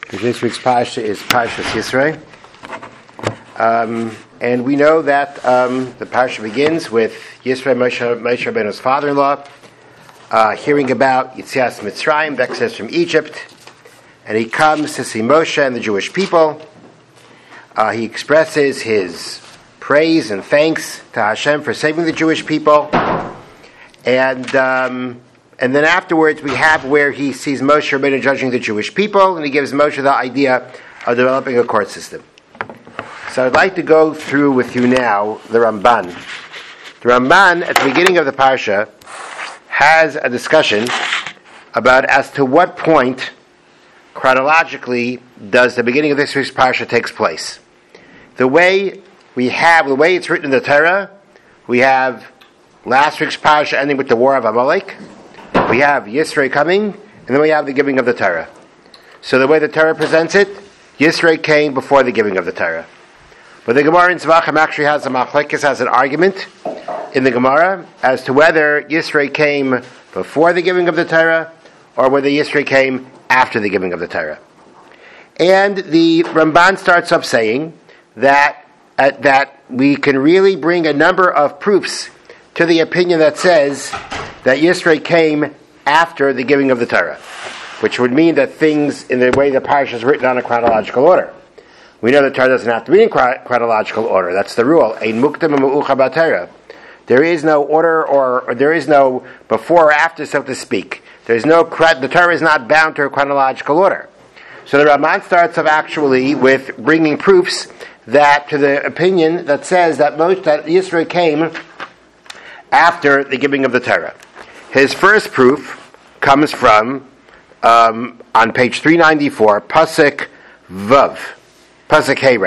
This week's Parsha is Parshas Yisro. And we know that the Parsha begins with Yisro, Moshe Rabbeinu's father-in-law, hearing about Yetzias Mitzrayim, the exodus from Egypt. And he comes to see Moshe and the Jewish people. He expresses his praise and thanks to Hashem for saving the Jewish people. And then afterwards we have where he sees Moshe Rabbeinu judging the Jewish people, and he gives Moshe the idea of developing a court system. So I'd like to go through with you now the Ramban. The Ramban, at the beginning of the Parsha, has a discussion about as to what point, chronologically, does the beginning of this week's Parsha takes place. The way it's written in the Torah, we have last week's Parsha ending with the war of Amalek. We have Yisro coming, and then we have the giving of the Torah. So the way the Torah presents it, Yisro came before the giving of the Torah. But the Gemara in Zvachim actually has an argument in the Gemara as to whether Yisro came before the giving of the Torah or whether Yisro came after the giving of the Torah. And the Ramban starts up saying that we can really bring a number of proofs to the opinion that says that Yisro came after the giving of the Torah, which would mean that things, in the way the Parsha is written on a chronological order. We know the Torah doesn't have to be in chronological order. That's the rule. Ein mukdam u'meuchar b'Torah. There is no order, or there is no before or after, so to speak. The Torah is not bound to a chronological order. So the Ramban starts off actually with bringing proofs that to the opinion that says that Yisro came after the giving of the Torah. His first proof comes from on page 394, Pasuk Hay,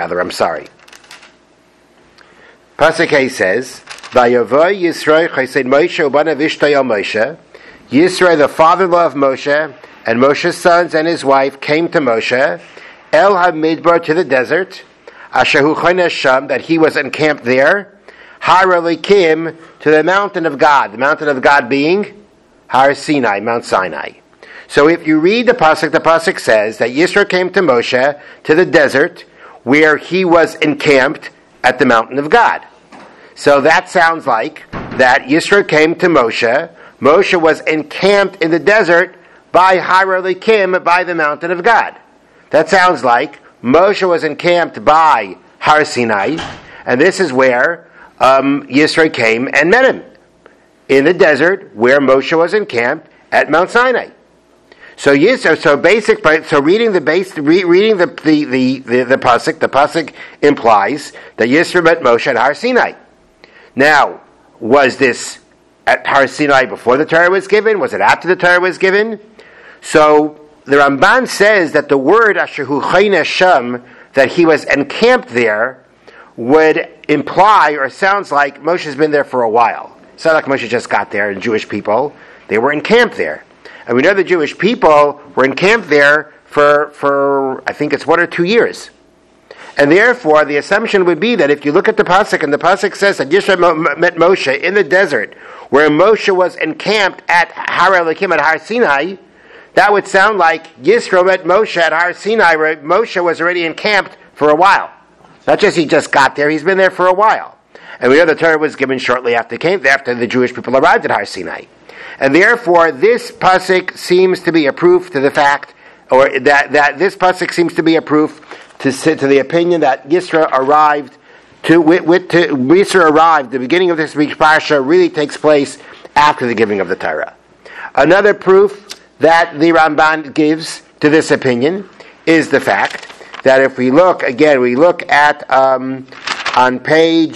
Pasuk Hay says, "Vayavoy Yisro chesed Moshe ubanav ishtayel Moshe." Yisro, the father-in-law of Moshe, and Moshe's sons and his wife came to Moshe, El HaMidbar, to the desert, Asher hu chonesh sham, that he was encamped there, Har Elikim, to the mountain of God being Har Sinai, Mount Sinai. So if you read the Pasuk says that Yisro came to Moshe, to the desert, where he was encamped at the mountain of God. So that sounds like that Yisro came to Moshe was encamped in the desert by Har Elikim, by the mountain of God. That sounds like Moshe was encamped by Har Sinai, and this is where Yisro came and met him in the desert where Moshe was encamped at Mount Sinai. So reading the pasuk implies that Yisro met Moshe at Har Sinai. Now, was this at Har Sinai before the Torah was given? Was it after the Torah was given? So the Ramban says that the word Asher hu chonesh sham, that he was encamped there, would imply or sounds like Moshe's been there for a while. It's not like Moshe just got there, and Jewish people, they were encamped there. And we know the Jewish people were encamped there for I think it's 1 or 2 years. And therefore, the assumption would be that if you look at the Pasuk, and the Pasuk says that Yisro met Moshe in the desert, where Moshe was encamped at Har Elikim, at Har Sinai, that would sound like Yisro met Moshe at Har Sinai, where Moshe was already encamped for a while. Not just he just got there, he's been there for a while. And we know the Torah was given shortly after the Jewish people arrived at Har Sinai. And therefore, this pasuk seems to be a proof to the fact, or that this pasuk seems to be a proof to the opinion that Yisro arrived, the beginning of this week's Parsha really takes place after the giving of the Torah. Another proof that the Ramban gives to this opinion is the fact that if we look at on page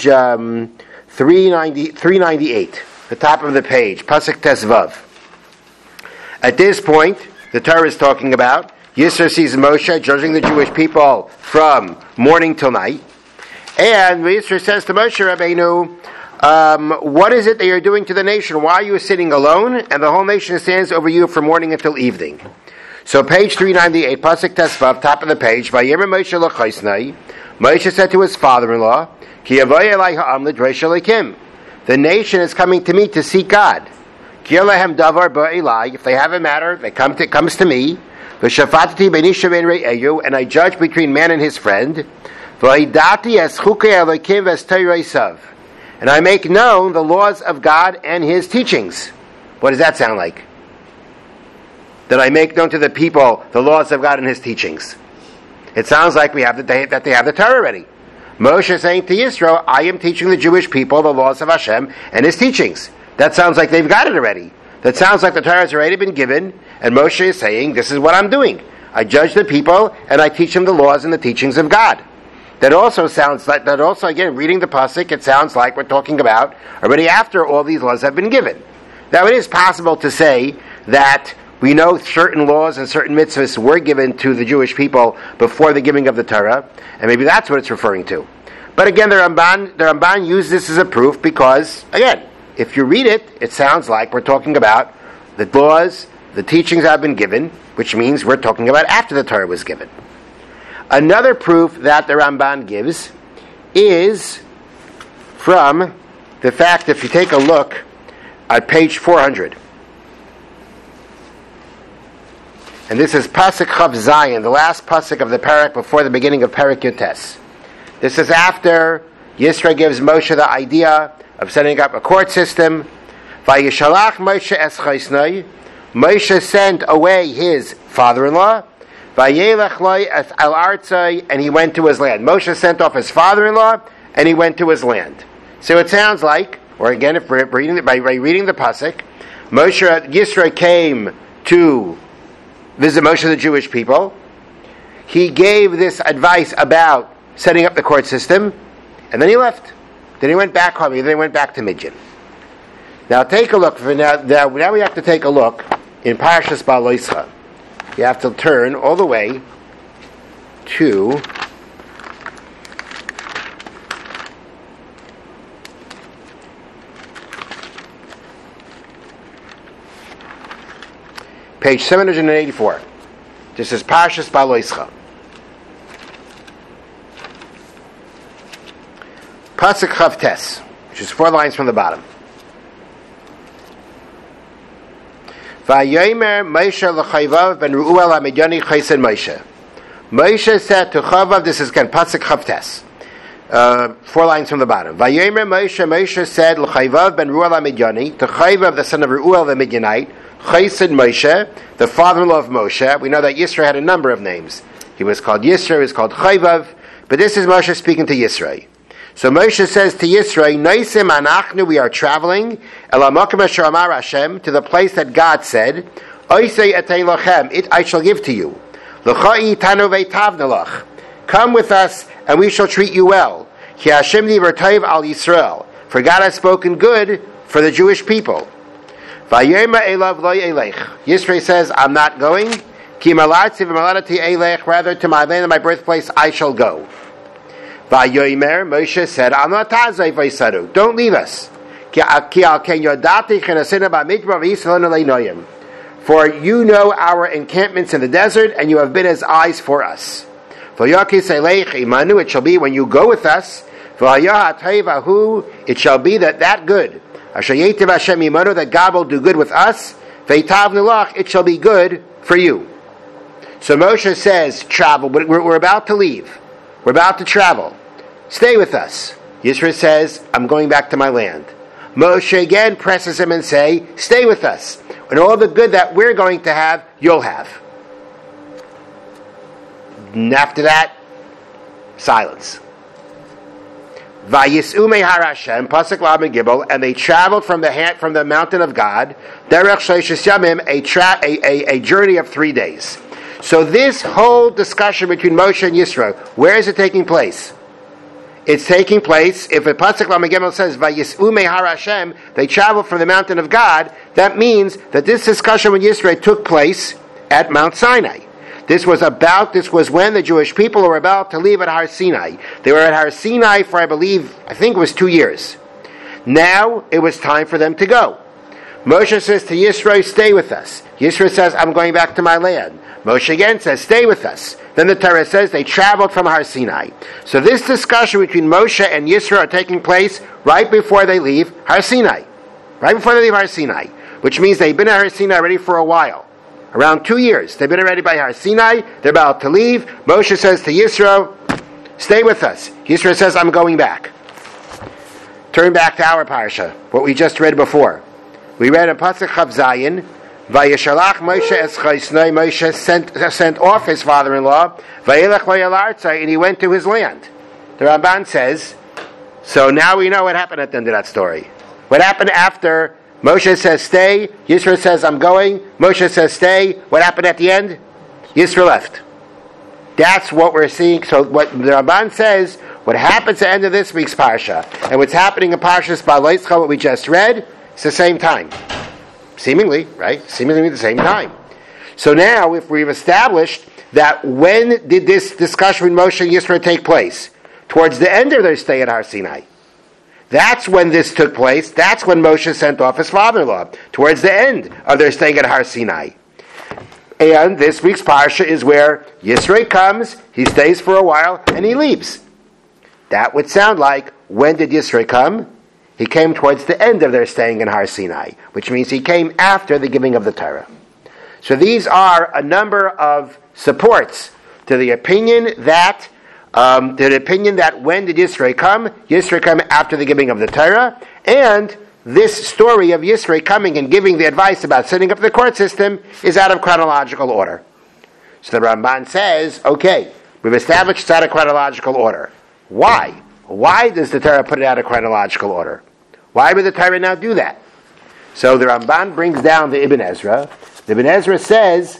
398, the top of the page, Pasuk Tesvav. At this point, the Torah is talking about Yisro sees Moshe judging the Jewish people from morning till night, and Yisro says to Moshe Rabbeinu, what is it that you're doing to the nation? Why are you sitting alone, and the whole nation stands over you from morning until evening? So page 398, Pasuk Tesvav, top of the page, Vayemer Moshe l'chaisnai, Moshe said to his father-in-law, Ki yavai elai ha'am l'dresh elikim. The nation is coming to me to seek God. If they have a matter, it comes to me. V'shafatati bein ish uvein re'ehu, and I judge between man and his friend. V'hidati es chukei Elokim v'es Torah isav, and I make known the laws of God and His teachings. What does that sound like? That I make known to the people the laws of God and His teachings. It sounds like that they have the Torah already. Moshe is saying to Yisro, I am teaching the Jewish people the laws of Hashem and His teachings. That sounds like they've got it already. That sounds like the Torah has already been given, and Moshe is saying, this is what I'm doing. I judge the people, and I teach them the laws and the teachings of God. That also sounds like, again, reading the pasuk, it sounds like we're talking about already after all these laws have been given. Now, it is possible to say that we know certain laws and certain mitzvahs were given to the Jewish people before the giving of the Torah, and maybe that's what it's referring to. But again, the Ramban used this as a proof because, again, if you read it, it sounds like we're talking about the laws, the teachings have been given, which means we're talking about after the Torah was given. Another proof that the Ramban gives is from the fact, if you take a look at page 400, and this is Pasuk Chav Zayin, the last Pasuk of the Parak before the beginning of Parak Yotes. This is after Yisro gives Moshe the idea of setting up a court system. Vayishalach Moshe es chaisnai. Moshe sent away his father-in-law. Vayelech loy es al artzai, and he went to his land. Moshe sent off his father-in-law, and he went to his land. So it sounds like, or again, if we're reading by reading the pasuk, Yisro came to visit Moshe the Jewish people. He gave this advice about setting up the court system, and then he left. Then he went back home. Then he went back to Midian. Now take a look. Now we have to take a look in Parshas Ba'aloischa. You have to turn all the way to page 784. This is Parshas Ba'aloischa. Pasuk Chav Tes, which is 4 lines from the bottom. Vayomer Moshe l'Chayvav ben Ru'el HaMidyani Chaysen Moshe. Moshe said to Chavav, this is again Pasuk Chav Tes, 4 lines from the bottom. Vayomer Moshe said l'Chayvav ben Ru'el HaMidyani, to Chayvav the son of Ru'el the Midianite, Chaysen Moshe, the father-in-law of Moshe. We know that Yisro had a number of names. He was called Yisro, he was called Chayvav, but this is Moshe speaking to Yisro. So Moshe says to Yisro, Noisim anachnu, we are traveling, Elamokim asher amar Hashem, to the place that God said, Oisei etei lochem, it I shall give to you. L'chai tanu ve'tavna loch. Come with us, and we shall treat you well. Ki Hashem divrei tov al Yisrael. For God has spoken good for the Jewish people. Vayema elav lo elech. Yisro says, I'm not going. Ki malatzi v'malatati elech, rather to my land and my birthplace I shall go. Vayomer, Moshe said, don't leave us. For you know our encampments in the desert, and you have been as eyes for us. It shall be when you go with us, it shall be that good. That God will do good with us, it shall be good for you. So Moshe says, travel, but we're about to leave. We're about to travel. Stay with us. Yisro says, I'm going back to my land. Moshe again presses him and say, stay with us. And all the good that we're going to have, you'll have. And after that, silence. Vayis'u mehar Hashem, Pasuk Lav and Gimel, and they traveled from the mountain of God, Derech Shloshis Yamim, a journey of 3 days. So this whole discussion between Moshe and Yisro, where is it taking place? It's taking place, if a Pasuk Lamed Gimel says, Vayis'u mehar Hashem, they traveled from the mountain of God, that means that this discussion with Yisro took place at Mount Sinai. This was when the Jewish people were about to leave at Har Sinai. They were at Har Sinai for, I think it was 2 years. Now, it was time for them to go. Moshe says to Yisro, stay with us. Yisro says, I'm going back to my land. Moshe again says, stay with us. Then the Torah says they traveled from Har Sinai. So this discussion between Moshe and Yisro are taking place right before they leave Har Sinai. Right before they leave Har Sinai. Which means they've been at Har Sinai already for a while. Around 2 years. They've been already by Har Sinai. They're about to leave. Moshe says to Yisro, stay with us. Yisro says, I'm going back. Turn back to our parsha, what we just read before. We read in Pasuk Chav Zayin, Vayishalach Moshe es Chaisnai, Moshe sent off his father-in-law, Vayelech lo Yalartzai, and he went to his land. The Ramban says, so now we know what happened at the end of that story. What happened after Moshe says stay, Yisro says I'm going, Moshe says stay, what happened at the end? Yisro left. That's what we're seeing. So what the Ramban says, what happens at the end of this week's Parsha, and what's happening in Parshas Ba'aleischa, what we just read, it's the same time. Seemingly, right? Seemingly the same time. So now, if we've established that when did this discussion with Moshe and Yisro take place? Towards the end of their stay at Har Sinai. That's when this took place. That's when Moshe sent off his father-in-law. Towards the end of their staying at Har Sinai. And this week's Parsha is where Yisro comes, he stays for a while, and he leaves. That would sound like, when did Yisro come? He came towards the end of their staying in Har Sinai, which means he came after the giving of the Torah. So these are a number of supports to the opinion that when did Yisro come? Yisro came after the giving of the Torah, and this story of Yisro coming and giving the advice about setting up the court system is out of chronological order. So the Ramban says, okay, we've established it's out of chronological order. Why? Why does the Torah put it out of chronological order? Why would the Torah now do that? So the Ramban brings down the Ibn Ezra. The Ibn Ezra says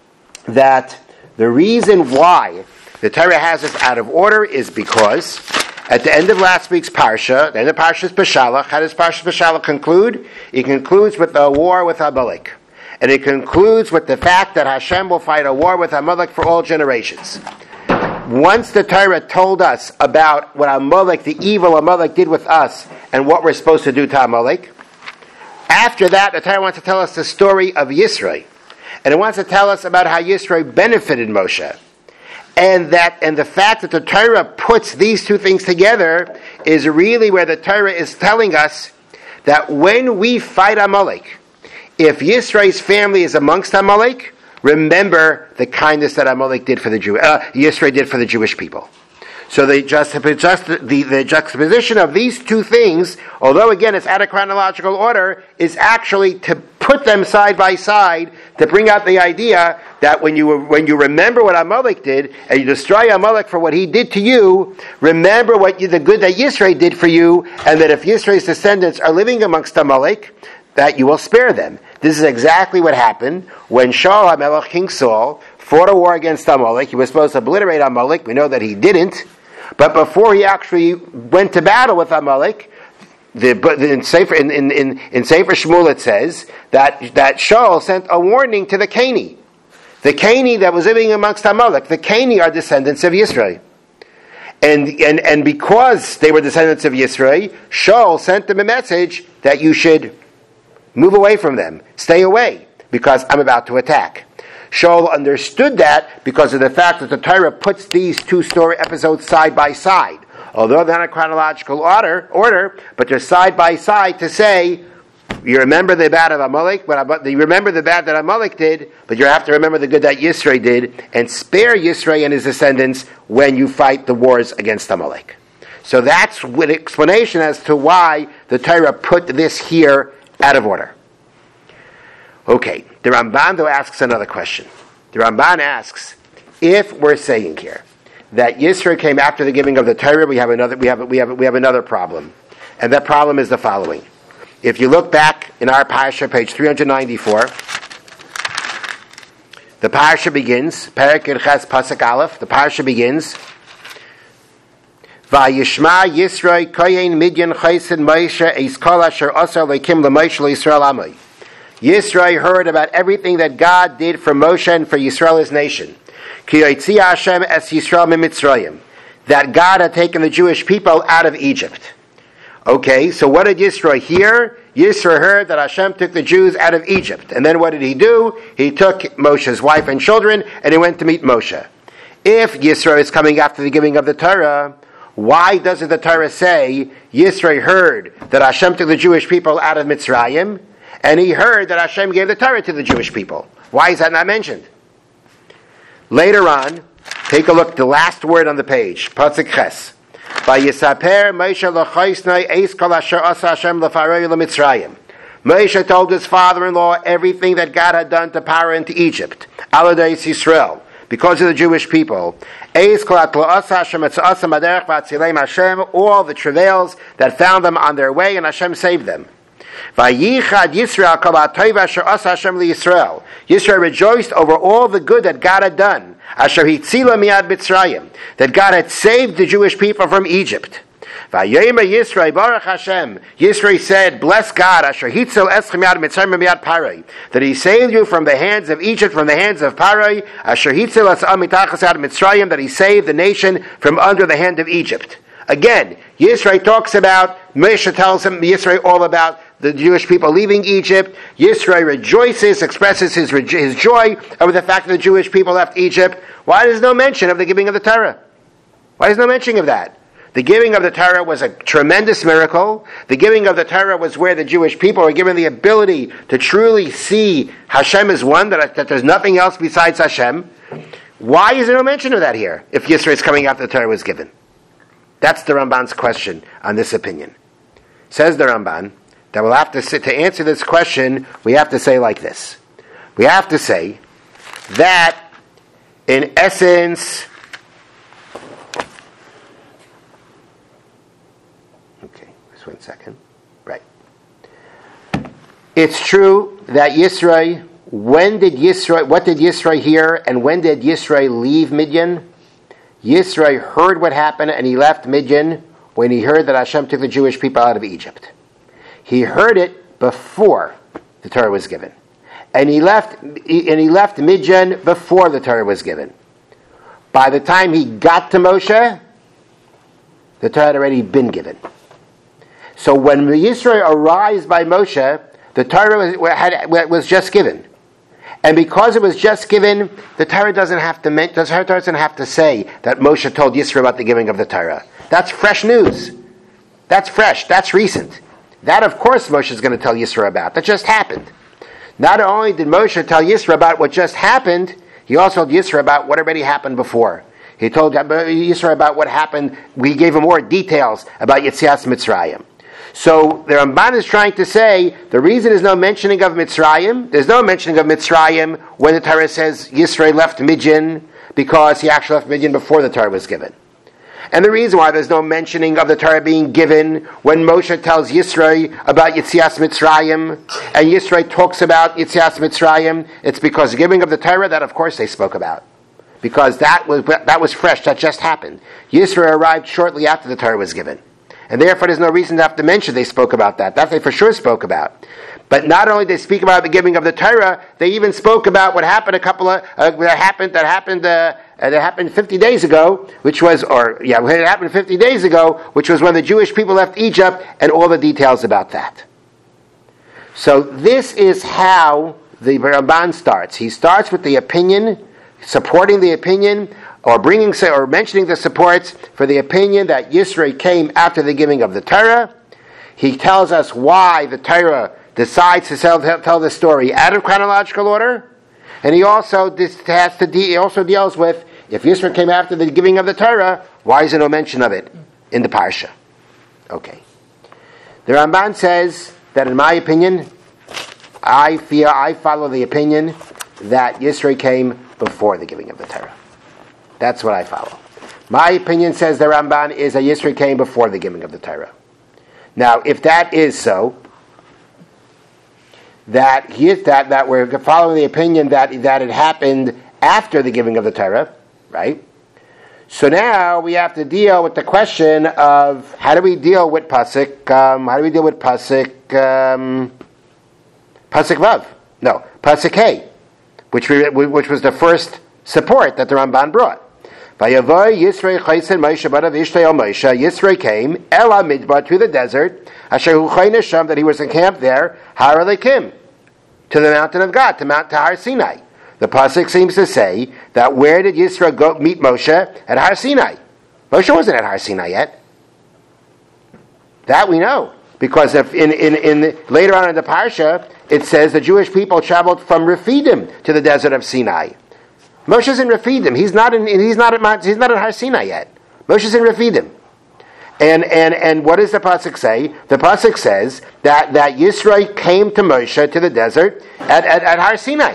that the reason why the Torah has it out of order is because at the end of last week's Parsha, the end of Parshas Beshalach, how does Parshas Beshalach conclude? It concludes with a war with Amalek. And it concludes with the fact that Hashem will fight a war with Amalek for all generations. Once the Torah told us about what Amalek, the evil Amalek did with us, and what we're supposed to do to Amalek, after that, the Torah wants to tell us the story of Yisro. And it wants to tell us about how Yisro benefited Moshe. And the fact that the Torah puts these two things together is really where the Torah is telling us that when we fight Amalek, if Yisro's family is amongst Amalek, remember the kindness that Amalek did for Yisro did for the Jewish people. So the juxtaposition of these two things, although again it's out of chronological order, is actually to put them side by side to bring out the idea that when you remember what Amalek did and you destroy Amalek for what he did to you, remember the good that Yisro did for you, and that if Yisro's descendants are living amongst Amalek, that you will spare them. This is exactly what happened when Shaul HaMelech, King Saul, fought a war against Amalek. He was supposed to obliterate Amalek. We know that he didn't. But before he actually went to battle with Amalek, in Sefer Shmuel it says that Shaul sent a warning to the Cani. The Cani that was living amongst Amalek. The Cani are descendants of Yisro. And because they were descendants of Yisro, Shaul sent them a message that you should move away from them. Stay away, because I'm about to attack. Shaul understood that because of the fact that the Torah puts these two story episodes side by side. Although they're not in chronological order, but they're side by side to say, you remember the bad of Amalek, you remember the bad that Amalek did, but you have to remember the good that Yisro did, and spare Yisro and his descendants when you fight the wars against Amalek. So that's an explanation as to why the Torah put this here out of order. Okay, the Ramban though asks another question. The Ramban asks, if we're saying here that Yisro came after the giving of the Torah, we have another problem, and that problem is the following. If you look back in our parsha, page 394, the parsha begins, Perek Ches Pasuk Aleph. The parsha begins, Vayishma Yisro Kohen Midyan Chaysin Moshe Eis Kol Asher Asar Leikim LaMoshe LeYisrael Amai. Yisro heard about everything that God did for Moshe and for Yisrael, his nation. Ki Yotzi Hashem Es Yisrael Mimitzrayim. That God had taken the Jewish people out of Egypt. Okay, so what did Yisro hear? Yisro heard that Hashem took the Jews out of Egypt. And then what did he do? He took Moshe's wife and children, and he went to meet Moshe. If Yisro is coming after the giving of the Torah, why doesn't the Torah say Yisro heard that Hashem took the Jewish people out of Mitzrayim, and he heard that Hashem gave the Torah to the Jewish people? Why is that not mentioned? Later on, take a look, the last word on the page, Pasuk Ches. Vayisaper Moshe l'chaisnai eis kol asher asa Hashem lefaroi l'Mitzrayim. Moshe told his father-in-law everything that God had done to Paro and to Egypt, Aladei Yisrael, because of the Jewish people. Eis kol asa Hashem etzasa maderech v'atzileim Hashem, all the travails that found them on their way, and Hashem saved them. Vayichad Yisrael kol ha'tov asher asa Hashem liYisrael. Yisrael rejoiced over all the good that God had done. Asher hitzila miad Mitzrayim, that God had saved the Jewish people from Egypt. Vayomer Yisrael baruch Hashem. Yisrael said, "Bless God, Asher hitzil eschem miad Mitzrayim miad Parai, that He saved you from the hands of Egypt, from the hands of Parai. Asher hitzil esam mitachas ad Mitzrayim, that He saved the nation from under the hand of Egypt." Again, Yisrael talks about, Moshe tells him, Yisrael all about the Jewish people leaving Egypt. Yisrael rejoices, expresses his joy over the fact that the Jewish people left Egypt. Why is no mention of the giving of the Torah? Why is no mention of that? The giving of the Torah was a tremendous miracle. The giving of the Torah was where the Jewish people were given the ability to truly see Hashem as one, that there's nothing else besides Hashem. Why is there no mention of that here, if Yisrael is coming after the Torah was given? That's the Ramban's question on this opinion. Says the Ramban that we'll have to answer this question, we have to say like this. We have to say that, in essence, okay, just 1 second. Right. It's true that Yisrael, what did Yisrael hear, and when did Yisrael leave Midian? Yisrael heard what happened, and he left Midian when he heard that Hashem took the Jewish people out of Egypt. He heard it before the Torah was given, and he left Midian before the Torah was given. By the time he got to Moshe, the Torah had already been given. So when Yisrael arrives by Moshe, the Torah was just given. And because it was just given, the Torah doesn't have to say that Moshe told Yisrael about the giving of the Torah. That's fresh news. That's fresh. That's recent. That, of course, Moshe is going to tell Yisrael about. That just happened. Not only did Moshe tell Yisrael about what just happened, he also told Yisrael about what already happened before. He told Yisrael about what happened. We gave him more details about Yetzias Mitzrayim. So the Ramban is trying to say the reason there's no mentioning of Mitzrayim, there's no mentioning of Mitzrayim when the Torah says Yisrael left Midian, because he actually left Midian before the Torah was given. And the reason why there's no mentioning of the Torah being given when Moshe tells Yisrael about Yetzias Mitzrayim, and Yisrael talks about Yetzias Mitzrayim, it's because the giving of the Torah, that of course they spoke about. Because that was fresh, that just happened. Yisrael arrived shortly after the Torah was given. And therefore there's no reason to have to mention they spoke about that. That they for sure spoke about. But not only did they speak about the giving of the Torah, they even spoke about what happened that happened 50 days ago, it happened 50 days ago, which was when the Jewish people left Egypt, and all the details about that. So this is how the Ramban starts. He starts with the opinion, supporting the opinion, or mentioning the supports for the opinion that Yisrael came after the giving of the Torah. He tells us why the Torah decides to tell the story out of chronological order, and he also deals with, if Yisrael came after the giving of the Torah, why is there no mention of it in the parsha? Okay. The Ramban says that, in my opinion, I follow the opinion that Yisrael came before the giving of the Torah. That's what I follow. My opinion, says the Ramban, is that Yisrael came before the giving of the Torah. Now, if that is so, that we're following the opinion that it happened after the giving of the Torah, right? So now we have to deal with the question of how do we deal with Pasuk? Pasuk Vav? No, Pasuk Hey, which was the first support that the Ramban brought. Yisrael came Ela Midbar, to the desert, Asher Hu Chayna Sham, that he was encamped there, Har Elikim, to the mountain of God, to Har Sinai. The pasuk seems to say that where did Yisrael go meet Moshe? At Har Sinai. Moshe wasn't at Har Sinai yet. That we know. Because if in later on in the parsha, it says the Jewish people traveled from Rephidim to the desert of Sinai. Moshe's in Rephidim. He's not at Har Sinai yet. Moshe's in Rephidim. And what does the pasuk say? The pasuk says that Yisro came to Moshe to the desert at Har Sinai.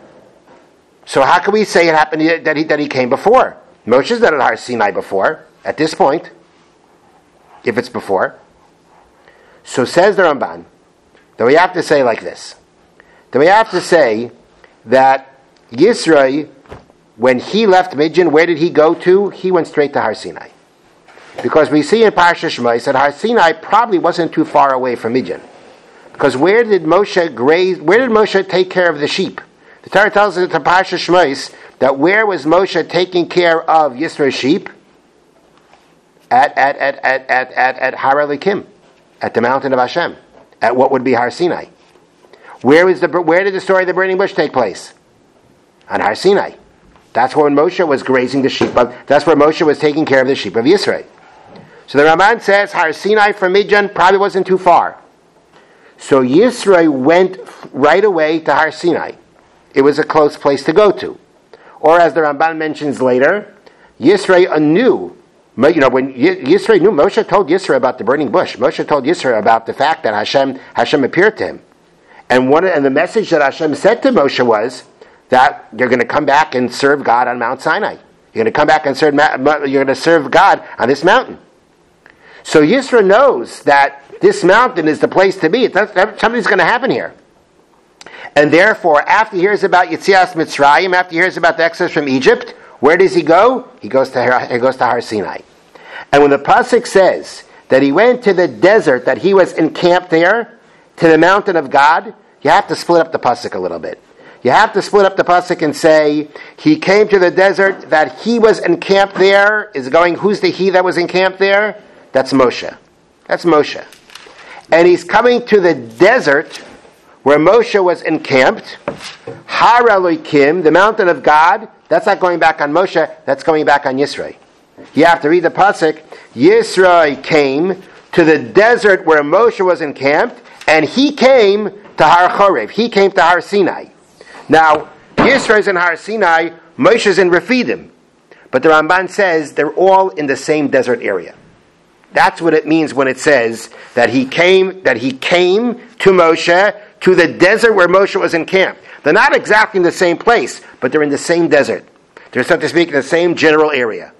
So how can we say it happened that he came before? Moshe's not at Har Sinai before at this point. If it's before, so says the Ramban that we have to say like this. That we have to say that Yisro, when he left Midian, where did he go to? He went straight to Har Sinai. Because we see in Parsha Shmos that Har Sinai probably wasn't too far away from Midian. Because where did Moshe graze? Where did Moshe take care of the sheep? The Torah tells us in Parsha Shmos that where was Moshe taking care of Yisro's sheep? At Har Elikim, at the mountain of Hashem, at what would be Har Sinai. Where did the story of the burning bush take place? On Har Sinai. That's where Moshe was grazing the sheep of. That's where Moshe was taking care of the sheep of Yisrael. So the Ramban says Har Sinai from Midian probably wasn't too far. So Yisrael went right away to Har Sinai. It was a close place to go to. Or as the Ramban mentions later, Yisrael knew. When Yisro knew, Moshe told Yisro about the burning bush. Moshe told Yisro about the fact that Hashem appeared to him, and the message that Hashem said to Moshe was that you're going to come back and serve God on Mount Sinai. You're going to come back and you're going to serve God on this mountain. So Yisro knows that this mountain is the place to be. Something's going to happen here, and therefore, after he hears about Yetzias Mitzrayim, after he hears about the exodus from Egypt, where does he go? He goes to Har Sinai. And when the pasuk says that he went to the desert, that he was encamped there, to the mountain of God, you have to split up the pasuk a little bit. You have to split up the pasuk and say, he came to the desert, that he was encamped there, who's the he that was encamped there? That's Moshe. That's Moshe. And he's coming to the desert where Moshe was encamped, Har Elikim, the mountain of God. That's not going back on Moshe, that's going back on Yisro. You have to read the pasuk. Yisro came to the desert where Moshe was encamped, and he came to Har Chorev. He came to Har Sinai. Now, Yisro's in Har Sinai, Moshe's in Rephidim. But the Ramban says they're all in the same desert area. That's what it means when it says that he came to Moshe, to the desert where Moshe was encamped. They're not exactly in the same place, but they're in the same desert. They're, so to speak, in the same general area.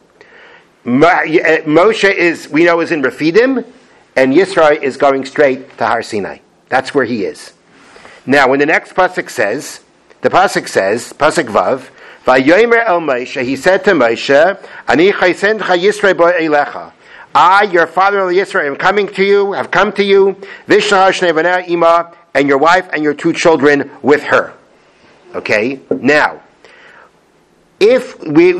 Moshe is in Rephidim, and Yisro is going straight to Har Sinai. That's where he is. Now, when the next pasuk says, pasuk Vav, Vayomer el Moshe, he said to Moshe, Ani chaysencha Yisro bo eilecha. I, your father-in-law Yisro, have come to you, Vishna shnei banei ima, and your wife and your two children with her. Okay? Now, if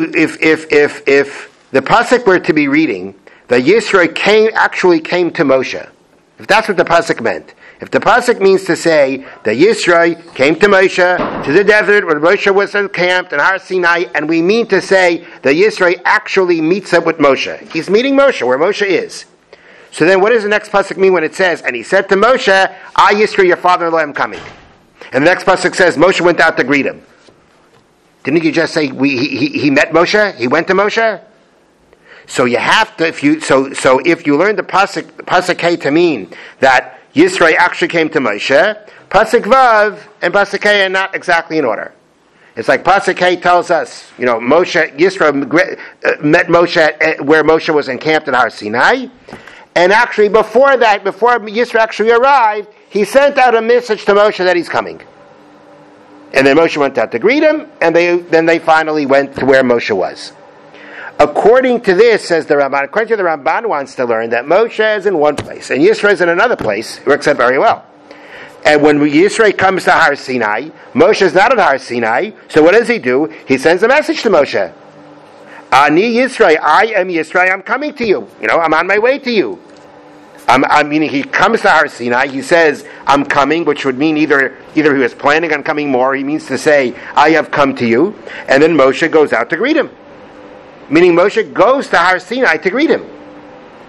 the pasuk were to be reading, that Yisro actually came to Moshe, if that's what the pasuk meant, if the pasuk means to say that Yisro came to Moshe, to the desert where Moshe was encamped in Har Sinai, and we mean to say that Yisro actually meets up with Moshe. He's meeting Moshe where Moshe is. So then what does the next pasuk mean when it says, and he said to Moshe, I, Yisro, your father-in-law, am coming. And the next pasuk says, Moshe went out to greet him. Didn't you just say he met Moshe? He went to Moshe? So you have to, if you learn the pasuk Hey to mean that Yisro actually came to Moshe, pasuk Vav and pasuk Hey are not exactly in order. It's like pasuk Hey tells us, Yisro met Moshe where Moshe was encamped in Har Sinai, and actually before Yisro actually arrived, he sent out a message to Moshe that he's coming. And then Moshe went out to greet him, and then they finally went to where Moshe was. According to this, says the Ramban wants to learn that Moshe is in one place and Yisro is in another place. It works out very well. And when Yisro comes to Har Sinai, Moshe is not at Har Sinai, so what does he do? He sends a message to Moshe. Ani Yisro, I am Yisro, I'm coming to you. I'm on my way to you. Meaning he comes to Har Sinai, he says, I'm coming, which would mean either he was planning on coming more, he means to say, I have come to you, and then Moshe goes out to greet him. Meaning Moshe goes to Har Sinai to greet him.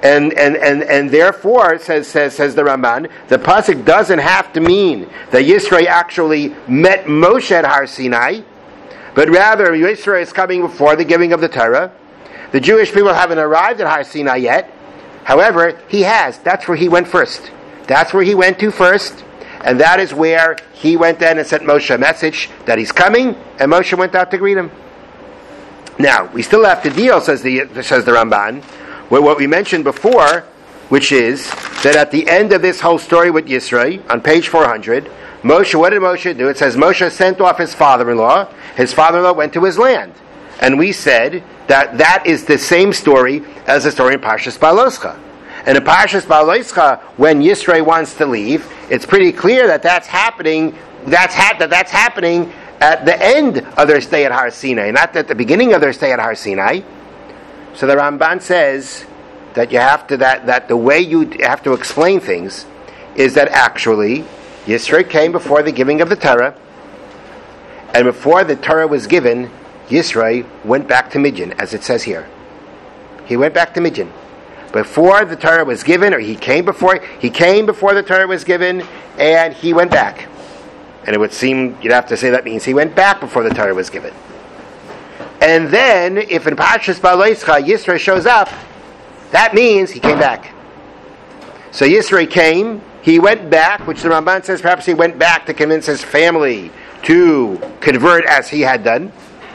And therefore, says the Ramban, the pasuk doesn't have to mean that Yisro actually met Moshe at Har Sinai, but rather Yisro is coming before the giving of the Torah. The Jewish people haven't arrived at Har Sinai yet. However, he has. That's where he went first. That's where he went to first, and that is where he went in and sent Moshe a message that he's coming, and Moshe went out to greet him. Now, we still have to deal, says the Ramban, with what we mentioned before, which is that at the end of this whole story with Yisro, on page 400, Moshe, what did Moshe do? It says Moshe sent off his father-in-law. His father-in-law went to his land. And we said that is the same story as the story in Parshas Baaloscha. And in Parshas Baaloscha, when Yisro wants to leave, it's pretty clear that that's happening. That's happening at the end of their stay at Har Sinai, not at the beginning of their stay at Har Sinai. So the Ramban says that you have to that the way you have to explain things is that actually Yisro came before the giving of the Torah, and before the Torah was given, Yisro went back to Midian, as it says here. He went back to Midian. Before the Torah was given, or he came before the Torah was given, and he went back. And it would seem, you'd have to say that means he went back before the Torah was given. And then, if in Parshas Baaloscha Yisro shows up, that means he came back. So Yisro came, he went back, which the Ramban says perhaps he went back to convince his family to convert as he had done.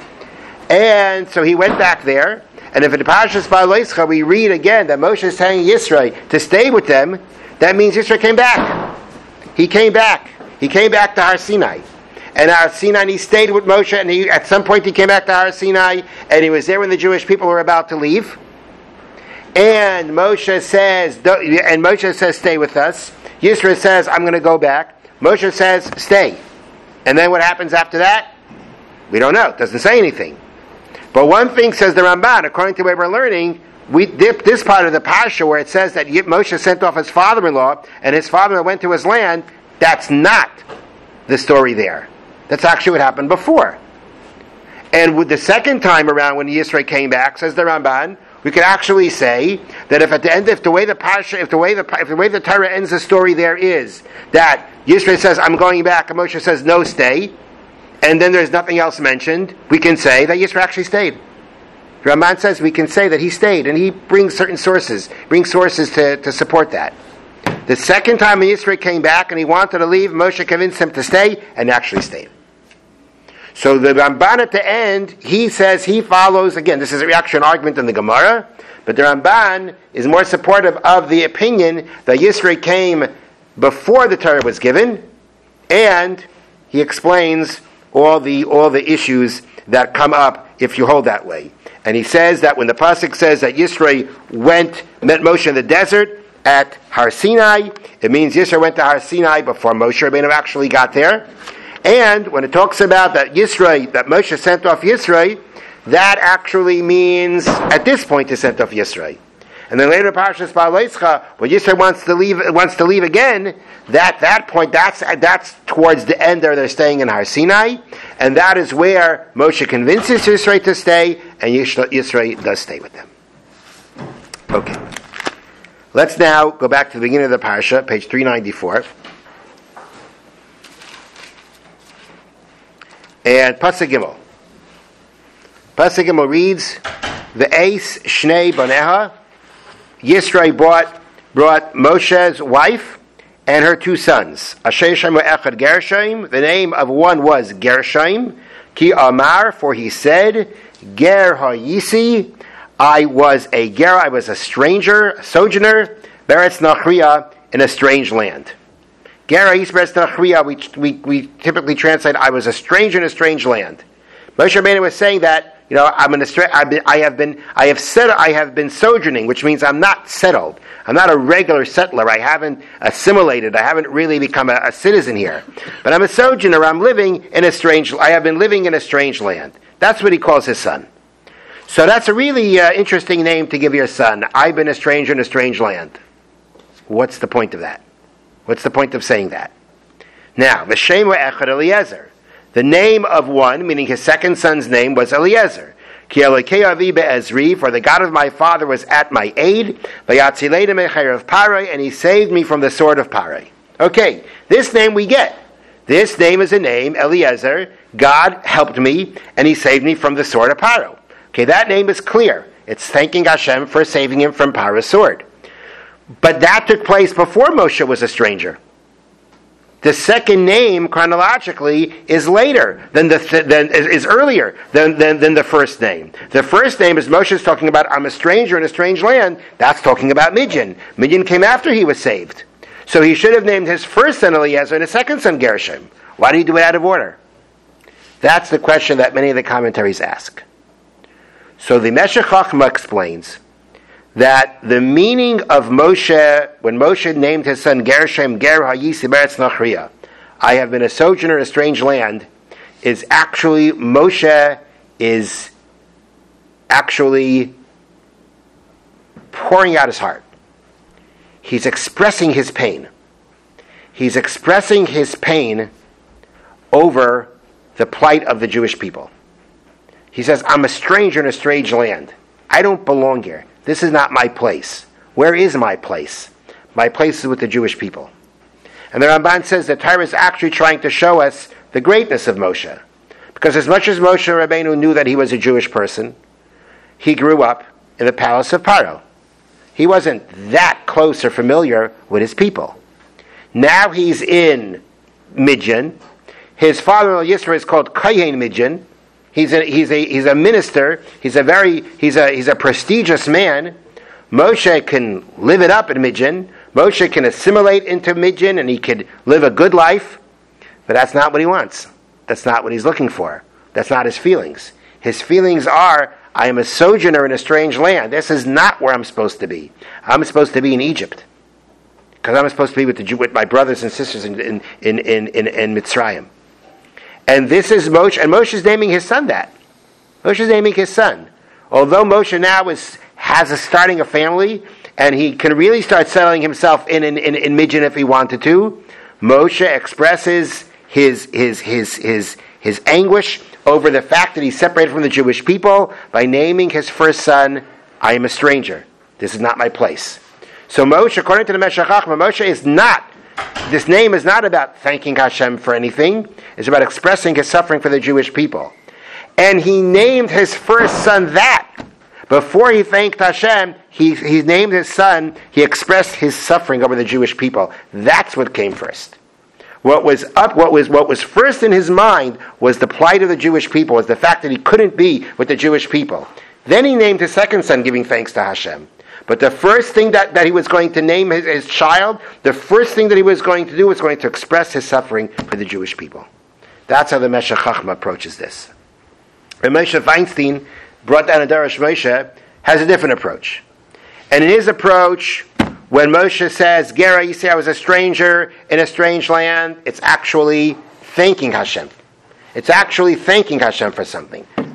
And so he went back there. And if in Parshas Baaloscha we read again that Moshe is telling Yisro to stay with them, that means Yisro came back. He came back. He came back to Har Sinai. And Har Sinai, he stayed with Moshe, and at some point he came back to Har Sinai, and he was there when the Jewish people were about to leave. And Moshe says, stay with us. Yisro says, I'm going to go back. Moshe says, stay. And then what happens after that? We don't know. It doesn't say anything. But one thing, says the Ramban, according to what we're learning, we dip this part of the Pasha where it says that Moshe sent off his father-in-law, and his father-in-law went to his land. That's not the story there. That's actually what happened before. And with the second time around when Yisro came back, says the Ramban, we could actually say that if the way the Torah ends the story there is that Yisro says, I'm going back, and Moshe says, no, stay, and then there's nothing else mentioned, we can say that Yisro actually stayed. The Ramban says we can say that he stayed, and he brings sources to support that. The second time when Yisro came back and he wanted to leave, Moshe convinced him to stay, and actually stayed. So the Ramban at the end, he says he follows, again, this is a reaction argument in the Gemara, but the Ramban is more supportive of the opinion that Yisro came before the Torah was given, and he explains all the issues that come up if you hold that way. And he says that when the pasuk says that Yisro met Moshe in the desert at Har Sinai, it means Yisro went to Har Sinai before Moshe Rabbeinu actually got there. And when it talks about that Moshe sent off Yisro, that actually means at this point he sent off Yisro. And then later in Parshas Baaloscha, when Yisro wants to leave again, that point that's towards the end there. They're staying in Har Sinai, and that is where Moshe convinces Yisro to stay, and Yisro does stay with them. Okay, let's now go back to the beginning of the parsha, page 394. And Pasuk Gimel. Pasuk Gimel reads, "Ve'eis shnei baneha." Yisro brought Moshe's wife and her two sons. Asher shemo echad Gershom. The name of one was Gershom. Ki Amar, for he said, Ger ha'yisi. I was a ger. I was a stranger, a sojourner. Beretz Nachriya, in a strange land. Ger ha'yisi beretz Nachriya. We typically translate, I was a stranger in a strange land. Moshe Rabbeinu was saying that, I have been sojourning, which means I'm not settled. I'm not a regular settler. I haven't assimilated. I haven't really become a citizen here. But I'm a sojourner. I have been living in a strange land. That's what he calls his son. So that's a really interesting name to give your son. I've been a stranger in a strange land. What's the point of that? What's the point of saying that? Now, V'shemo echad Eliezer. The name of one, meaning his second son's name, was Eliezer. Ki Elokei avi be'ezri, for the God of my father was at my aid, v'yatzileni mecharev Parai, and he saved me from the sword of Parai. Okay, this name we get. This name is a name, Eliezer. God helped me, and he saved me from the sword of Paro. Okay, that name is clear. It's thanking Hashem for saving him from Paro's sword. But that took place before Moshe was a stranger. The second name, chronologically, is later is earlier than the first name. The first name is Moshe's talking about, I'm a stranger in a strange land. That's talking about Midian. Midian came after he was saved. So he should have named his first son Eliezer and his second son Gershom. Why did he do it out of order? That's the question that many of the commentaries ask. So the Meshech Chochmah explains that the meaning of Moshe, when Moshe named his son Gershom, Ger Hayisi Beretz Nachriya, I have been a sojourner in a strange land, is actually, Moshe is actually pouring out his heart. He's expressing his pain. He's expressing his pain over the plight of the Jewish people. He says, I'm a stranger in a strange land. I don't belong here. This is not my place. Where is my place? My place is with the Jewish people. And the Ramban says that Torah is actually trying to show us the greatness of Moshe. Because as much as Moshe Rabbeinu knew that he was a Jewish person, he grew up in the palace of Paro. He wasn't that close or familiar with his people. Now he's in Midian. His father-in-law Yisro is called Kohen Midian. He's a minister. He's a prestigious man. Moshe can live it up in Midian. Moshe can assimilate into Midian, and he could live a good life. But that's not what he wants. That's not what he's looking for. That's not his feelings. His feelings are, I am a sojourner in a strange land. This is not where I'm supposed to be. I'm supposed to be in Egypt, because I'm supposed to be with my brothers and sisters in Mitzrayim. And this is Moshe, and Moshe is naming his son that. Moshe is naming his son. Although Moshe now has starting a family, and he can really start settling himself in Midian if he wanted to, Moshe expresses his anguish over the fact that he's separated from the Jewish people by naming his first son, I am a stranger. This is not my place. So Moshe, according to the Meshech Chochmah, this name is not about thanking Hashem for anything. It's about expressing his suffering for the Jewish people. And he named his first son that. Before he thanked Hashem, he named his son, he expressed his suffering over the Jewish people. That's what came first. What was first in his mind was the plight of the Jewish people, was the fact that he couldn't be with the Jewish people. Then he named his second son, giving thanks to Hashem. But the first thing that he was going to name his child, the first thing that he was going to do was going to express his suffering for the Jewish people. That's how the Meshech Chochmah approaches this. And Moshe Feinstein, brought down a Darash Moshe, has a different approach. And in his approach, when Moshe says, Gera, you say I was a stranger in a strange land, it's actually thanking Hashem. It's actually thanking Hashem for something. In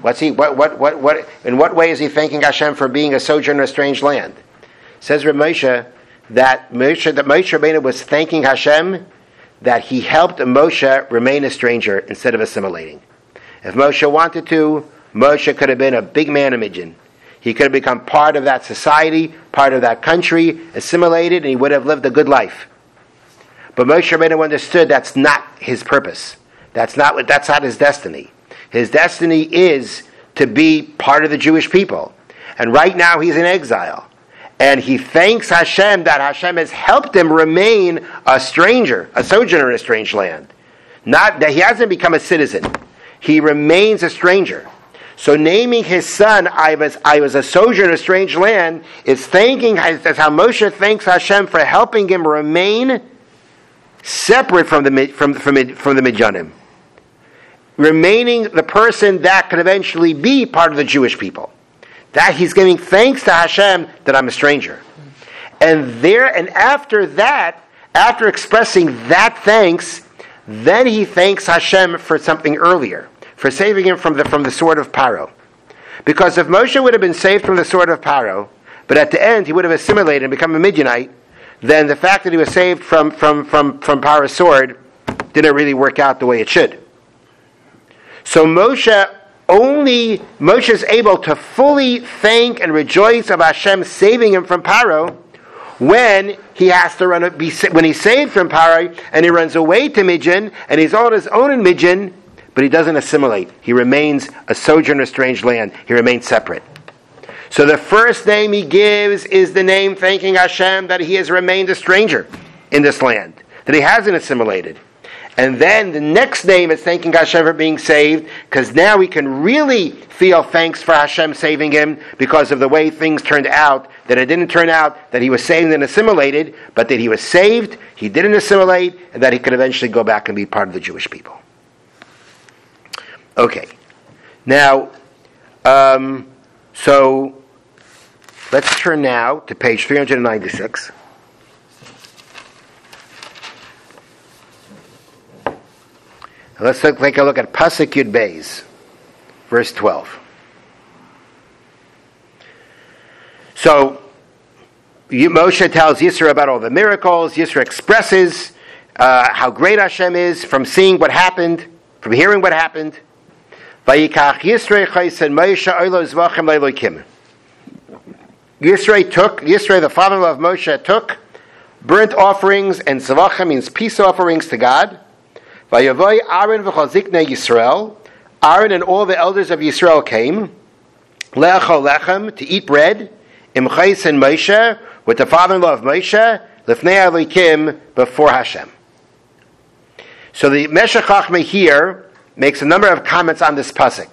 what way is he thanking Hashem for being a sojourner in a strange land? Says Reb Moshe that Moshe Rabbeinu was thanking Hashem that he helped Moshe remain a stranger instead of assimilating. If Moshe wanted to, Moshe could have been a big man in Midian. He could have become part of that society, part of that country, assimilated, and he would have lived a good life. But Moshe Rabbeinu understood that's not his purpose. That's not his destiny. His destiny is to be part of the Jewish people. And right now he's in exile. And he thanks Hashem that Hashem has helped him remain a stranger, a sojourner in a strange land. Not that he hasn't become a citizen. He remains a stranger. So naming his son, I was a sojourner in a strange land, is thanking, that's how Moshe thanks Hashem for helping him remain separate from the Midyanim. Remaining the person that could eventually be part of the Jewish people. That he's giving thanks to Hashem that I'm a stranger. And after that, after expressing that thanks, then he thanks Hashem for something earlier, for saving him from the sword of Paro. Because if Moshe would have been saved from the sword of Paro, but at the end he would have assimilated and become a Midianite, then the fact that he was saved from Paro's sword didn't really work out the way it should. So Moshe only Moshe is able to fully thank and rejoice of Hashem saving him from Paro when he has to when he's saved from Paro and he runs away to Midian and he's on his own in Midian, but he doesn't assimilate. He remains a sojourner in a strange land. He remains separate. So the first name he gives is the name thanking Hashem that he has remained a stranger in this land, that he hasn't assimilated. And then the next name is thanking Hashem for being saved, because now he can really feel thanks for Hashem saving him because of the way things turned out, that it didn't turn out that he was saved and assimilated, but that he was saved, he didn't assimilate, and that he could eventually go back and be part of the Jewish people. Okay. Now, so let's turn now to page 396. Let's take a look at Pasuk Yud Beis, verse 12. So, Moshe tells Yisro about all the miracles. Yisro expresses how great Hashem is from seeing what happened, from hearing what happened. Vayikach Yisro chaysen Moshe oilo zvachem le'elokim. Yisro, the father-in-law of Moshe, took burnt offerings, and zvachem means peace offerings to God. Vayavoy Aaron v'chol ziknei Yisrael. Aaron and all the elders of Yisrael came. Le'achol lechem, to eat bread. Im chaysen Moshe, with the father-in-law of Moshe, lifnei Elokim, before Hashem. So the Meshech Chochmah here makes a number of comments on this pasuk.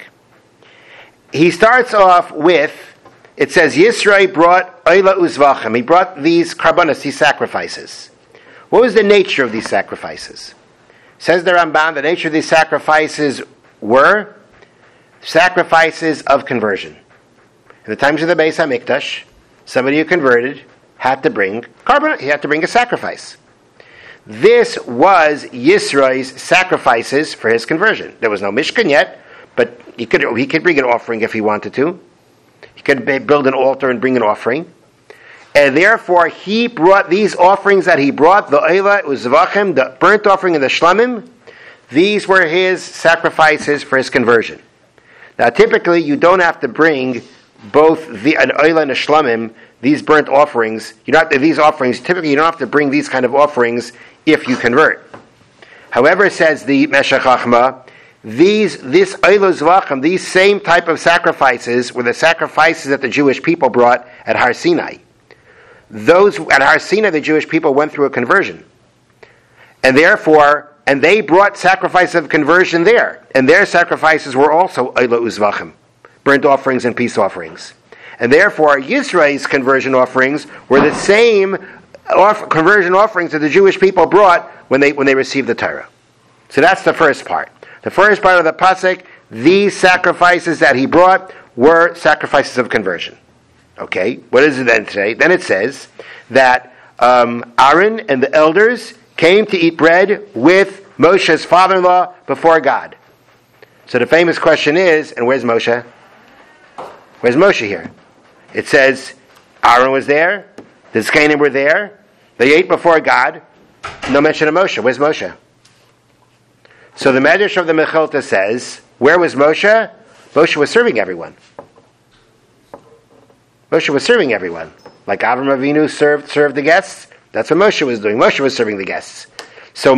He starts off with, it says, Yisro brought Oila Uzvachim. He brought these karbanos, these sacrifices. What was the nature of these sacrifices? Says the Ramban, the nature of these sacrifices were sacrifices of conversion. In the times of the Beis HaMikdash, somebody who converted had to bring carbon. He had to bring a sacrifice. This was Yisro's sacrifices for his conversion. There was no Mishkan yet, but he could bring an offering if he wanted to. He could build an altar and bring an offering. And therefore, he brought these offerings that he brought, the Oila Uzvachim, the burnt offering and the Shlamim, these were his sacrifices for his conversion. Now, typically, you don't have to bring both an Oila and a Shlamim, these burnt offerings. Typically, you don't have to bring these kind of offerings if you convert. However, says the Meshech Chochmah, this Oila Uzvachim, these same type of sacrifices were the sacrifices that the Jewish people brought at Har Sinai. Those at Har Sinai, the Jewish people went through a conversion, and they brought sacrifice of conversion there, and their sacrifices were also Oila Uzvachim, burnt offerings and peace offerings, and therefore Yisro's conversion offerings were the same conversion offerings that the Jewish people brought when they received the Torah. So that's the first part. The first part of the pasuk, these sacrifices that he brought were sacrifices of conversion. Okay, what does it then say? Then it says that Aaron and the elders came to eat bread with Moshe's father-in-law before God. So the famous question is, and where's Moshe? Where's Moshe here? It says Aaron was there, the Zkanim were there, they ate before God, no mention of Moshe. Where's Moshe? So the Medrash of the Mechilta says, where was Moshe? Moshe was serving everyone. Moshe was serving everyone. Like Avram Avinu served the guests, that's what Moshe was doing. Moshe was serving the guests. So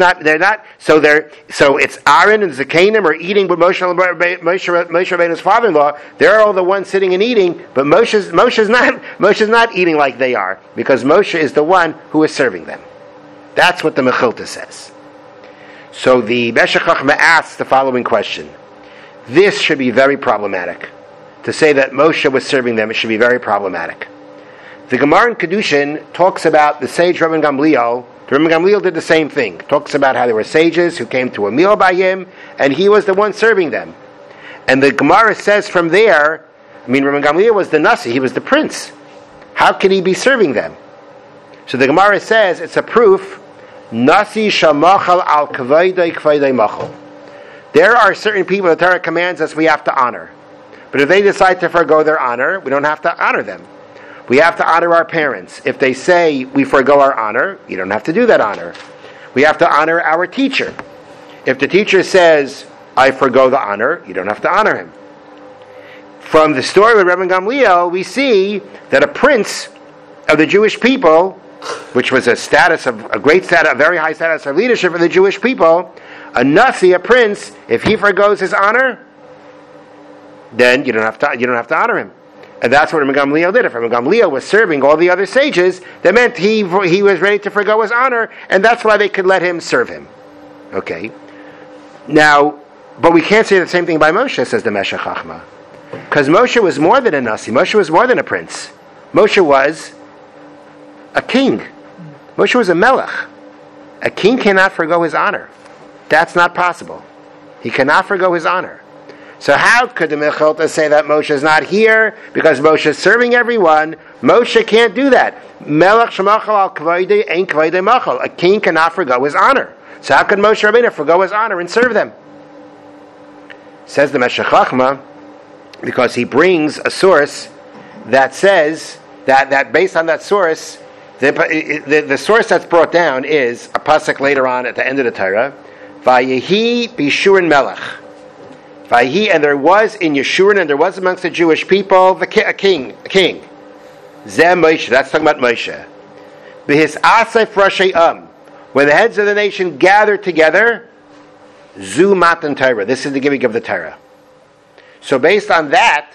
so it's Aaron and Zakanim are eating with Moshe Rabbeinu's father-in-law. They're all the ones sitting and eating, but Moshe's not eating like they are, because Moshe is the one who is serving them. That's what the Mechilta says. So the Meshech Chochmah asks the following question. This should be very problematic. To say that Moshe was serving them, it should be very problematic. The Gemara in Kedushin talks about the sage Rabban Gamliel. Rabban Gamliel did the same thing. Talks about how there were sages who came to a meal by him, and he was the one serving them. And the Gemara says from there, Rabban Gamliel was the Nasi, he was the prince. How could he be serving them? So the Gemara says, it's a proof, Nasi shamachal al kvaydei kvaydei machal. There are certain people that the Torah commands us we have to honor. But if they decide to forego their honor, we don't have to honor them. We have to honor our parents. If they say we forego our honor, you don't have to do that honor. We have to honor our teacher. If the teacher says, I forgo the honor, you don't have to honor him. From the story with Rabban Gamliel, we see that a prince of the Jewish people, which was a very high status of leadership of the Jewish people, a nasi, a prince, if he forgoes his honor, then you don't have to honor him. And that's what Rabban Gamliel did. If Rabban Gamliel was serving all the other sages, that meant he was ready to forgo his honor, and that's why they could let him serve him. Okay. Now, but we can't say the same thing by Moshe, says the Meshech Chachma. Because Moshe was more than a nasi. Moshe was more than a prince. Moshe was a king. Moshe was a melech. A king cannot forgo his honor. That's not possible. He cannot forgo his honor. So how could the Mechilta say that Moshe is not here because Moshe is serving everyone? Moshe can't do that. Melech shemachal al kvoide ein kvoide machal. A king cannot forgo his honor. So how could Moshe Rabbeinu forgo his honor and serve them? Says the Meshech Chachma, because he brings a source that says that based on that source, the source that's brought down is a pasuk later on at the end of the Torah, Vayehi Bishurun Melech. Vayehi, and there was in Yeshurun, and there was amongst the Jewish people a king. Zeh Moshe, that's talking about Moshe. V'his Asef Rashi when the heads of the nation gathered together, Zu Matan Torah. This is the giving of the Torah. So based on that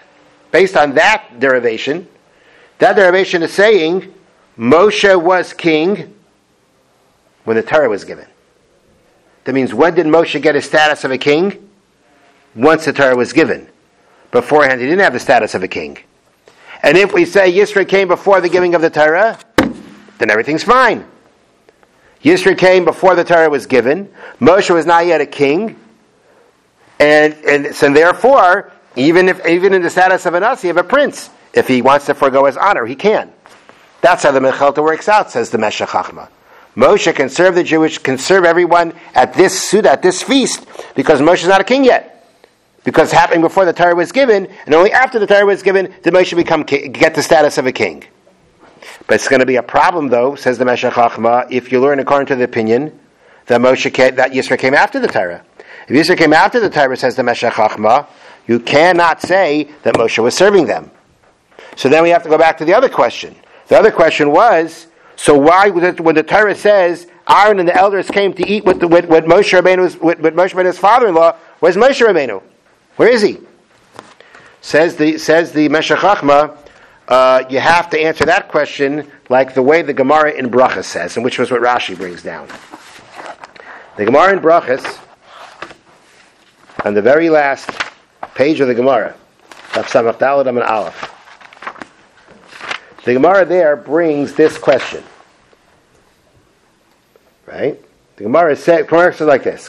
derivation is saying Moshe was king when the Torah was given. That means when did Moshe get his status of a king? Once the Torah was given. Beforehand, he didn't have the status of a king. And if we say Yisro came before the giving of the Torah, then everything's fine. Yisro came before the Torah was given. Moshe was not yet a king. And so therefore, even in the status of a nasi, of a prince, if he wants to forgo his honor, he can. That's how the Mechilta works out, says the Meshech Chachma. Moshe can serve everyone at this suda, at this feast, because Moshe is not a king yet. Because it's happening before the Torah was given, and only after the Torah was given did Moshe get the status of a king. But it's going to be a problem, though, says the Meshech Chachma, if you learn according to the opinion that Yisro came after the Torah. If Yisro came after the Torah, says the Meshech Chachma, you cannot say that Moshe was serving them. So then we have to go back to the other question. The other question was, so why, when the Torah says Aaron and the elders came to eat with Moshe Rabbeinu's father-in-law, where's Moshe Rabbeinu? Where is he? Says the Meshech Chachma, you have to answer that question like the way the Gemara in Brachas says, and which was what Rashi brings down. The Gemara in Brachas, on the very last page of the Gemara, Daf Samach Daled Amud Aleph, the Gemara there brings this question. Right? The Gemara says like this: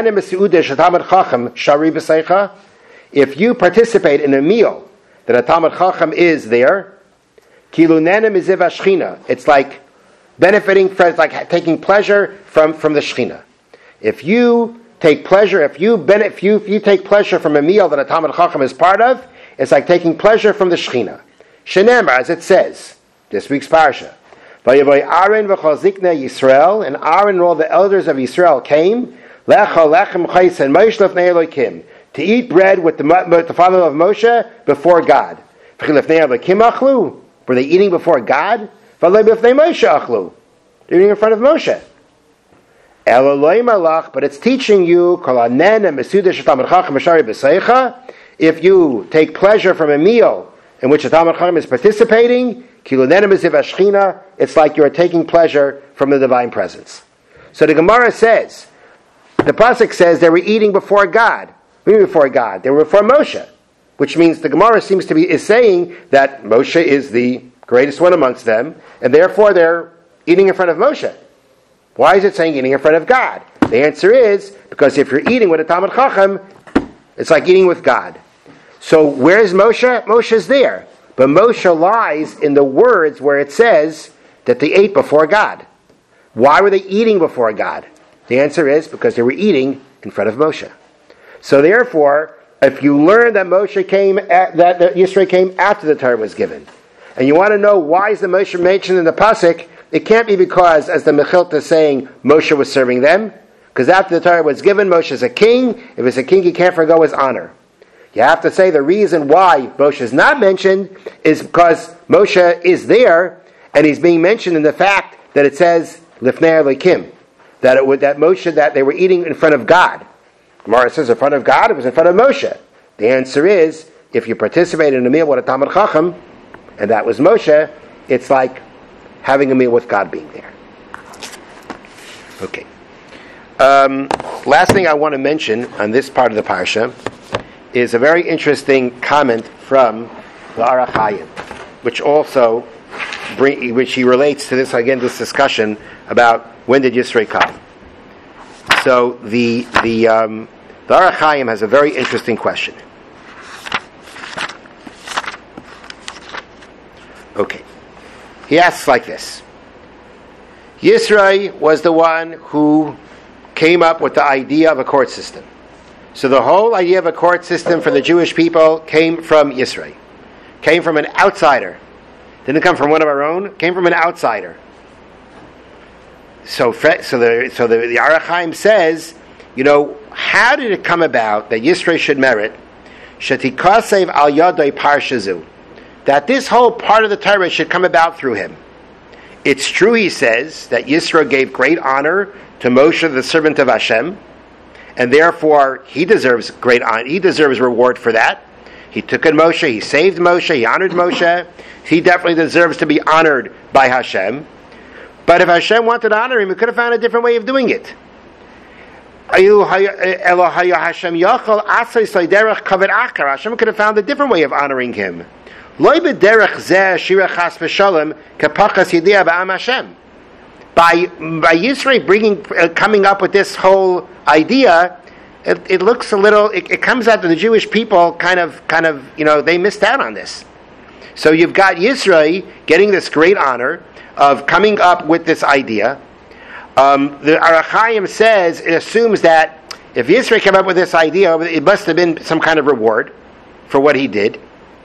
if you participate in a meal that a Talmid Chacham is there, it's like benefiting from, it's like taking pleasure from the Shechina. If you take pleasure, if you take pleasure from a meal that a Talmid Chacham is part of, it's like taking pleasure from the Shechina. Shenemar, as it says, this week's parsha. Aaron v'chol Yisrael, and Aaron and all the elders of Yisrael came to eat bread with the father of Moshe before God. Were they eating before God? They're eating in front of Moshe. But it's teaching you, if you take pleasure from a meal in which a Talmid Chacham is participating, it's like you're taking pleasure from the divine presence. So the Gemara says, the pasuk says they were eating before God. Before God, they were before Moshe, which means the Gemara seems to be saying that Moshe is the greatest one amongst them, and therefore they're eating in front of Moshe. Why is it saying eating in front of God? The answer is because if you're eating with a Talmid Chacham, it's like eating with God. So where is Moshe? Moshe is there. But Moshe lies in the words where it says that they ate before God. Why were they eating before God? The answer is because they were eating in front of Moshe. So therefore, if you learn that Moshe came, that Yisro came after the Torah was given, and you want to know why is the Moshe mentioned in the pasuk, it can't be because, as the Mechilta is saying, Moshe was serving them, Because after the Torah was given, Moshe is a king. If it's a king, he can't forgo his honor. You have to say the reason why Moshe is not mentioned is because Moshe is there, and he's being mentioned in the fact that it says Lifnei Elokim, that Moshe, that they were eating in front of God. Gemara says in front of God, it was in front of Moshe. The answer is, if you participate in a meal with a Talmid Chacham, and that was Moshe, it's like having a meal with God being there. Okay. Last thing I want to mention on this part of the parsha is a very interesting comment from the Aruch HaYim, which also which he relates to this discussion about when did Yisro come. So the Aruch HaYim has a very interesting question. Okay, he asks like this: Yisro was the one who came up with the idea of a court system. So the whole idea of a court system for the Jewish people came from Yisro. Came from an outsider. Didn't come from one of our own. Came from an outsider. So the Aruch HaYim says, how did it come about that Yisro should merit Shetikasev al Yadai Parshazu, that this whole part of the Torah should come about through him? It's true, he says, that Yisro gave great honor to Moshe, the servant of Hashem, and therefore he deserves great honor. He deserves reward for that. He took in Moshe, he saved Moshe, he honored Moshe. He definitely deserves to be honored by Hashem. But if Hashem wanted to honor him, he could have found a different way of doing it. Hashem could have found a different way of honoring him. By Yisro coming up with this whole idea, it looks a little. It comes out that the Jewish people kind of, they missed out on this. So you've got Yisro getting this great honor of coming up with this idea. The Aruch HaYim says it assumes that if Yisro came up with this idea, it must have been some kind of reward for what he did.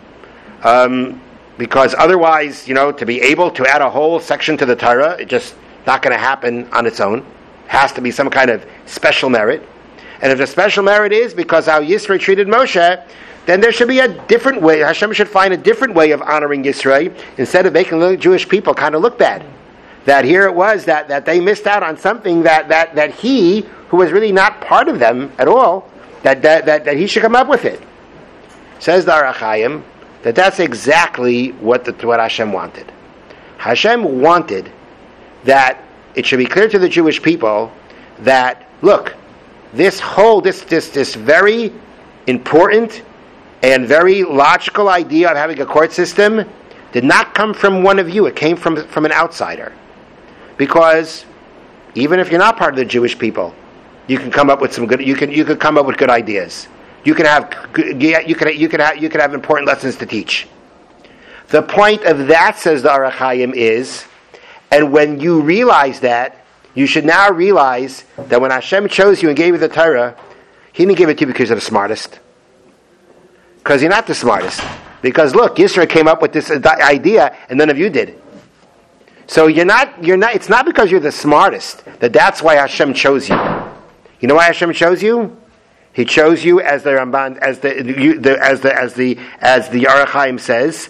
Because otherwise, to be able to add a whole section to the Torah, it's just not going to happen on its own. It has to be some kind of special merit. And if the special merit is because how Yisro treated Moshe, then there should be a different way. Hashem should find a different way of honoring Yisro instead of making the Jewish people kind of look bad. That here it was that they missed out on something that he, who was really not part of them at all, that he should come up with it. Says the Aruch HaYim, that's exactly what Hashem wanted. Hashem wanted that it should be clear to the Jewish people that, look, this very important and very logical idea of having a court system did not come from one of you. It came from an outsider. Because even if you're not part of the Jewish people, you can come up with some good. You could come up with good ideas. You can have important lessons to teach. The point of that, says the Aruch HaYim, is, and when you realize that, you should now realize that when Hashem chose you and gave you the Torah, He didn't give it to you because you're the smartest. Because you're not the smartest. Because look, Yisro came up with this idea, and none of you did. So you're not. It's not because you're the smartest that's why Hashem chose you. You know why Hashem chose you? He chose you as the Ramban, as the Aruch HaYim says,